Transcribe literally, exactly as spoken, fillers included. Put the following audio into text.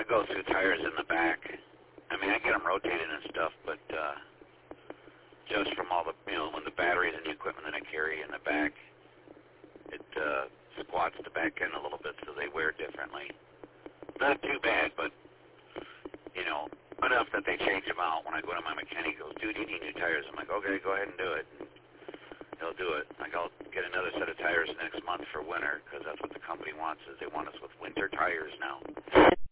I go through tires in the back. I mean, I get them rotated and stuff, but uh, just from all the, you know, when the batteries and the equipment that I carry in the back, it uh, squats the back end a little bit so they wear differently. Not too bad, but, you know, enough that they change them out. When I go to my mechanic, he goes, dude, you need new tires. I'm like, okay, go ahead and do it. And he'll do it. Like, I'll get another set of tires next month for winter because that's what the company wants is they want us with winter tires now.